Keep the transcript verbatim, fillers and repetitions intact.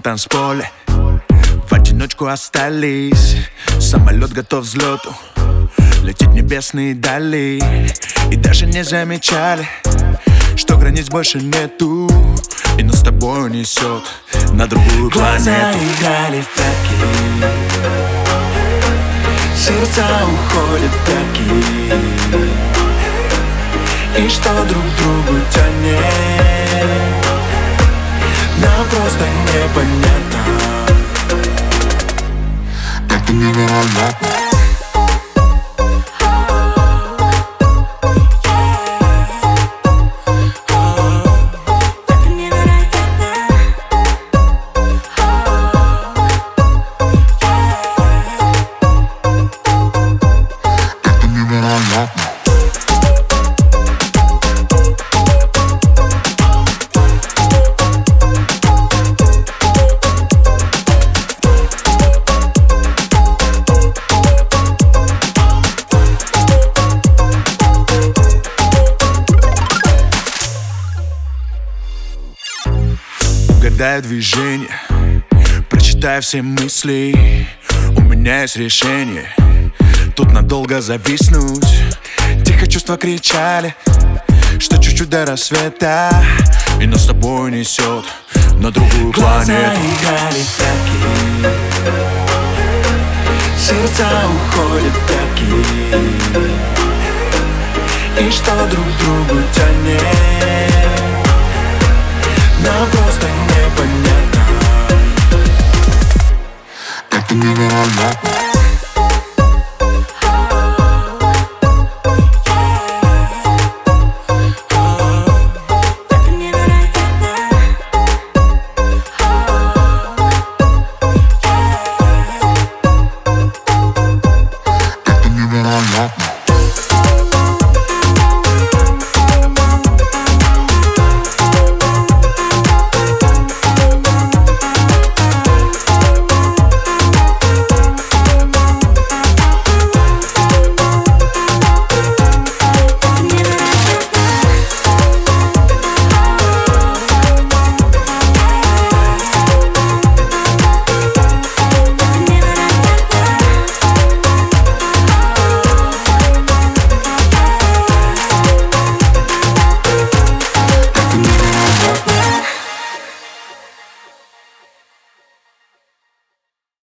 танцполе в одиночку остались. Самолет готов к взлету, летит в небесные дали. И даже не замечали, что границ больше нету, и нас с тобой унесет на другую Глаза планету. играли в прятки, сердца уходят в пятки, и что друг другу тянет, нам просто непонятно. Это невероятно. Угадаю движение, прочитаю все мысли. У меня есть решение тут надолго зависнуть. Тихо чувства кричали, что чуть-чуть до рассвета, и нас с тобой несет на другую Глаза планету. играли в прятки, сердца уходят в пятки, и что друг другу тянет, нам просто непонятно. Это невероятно.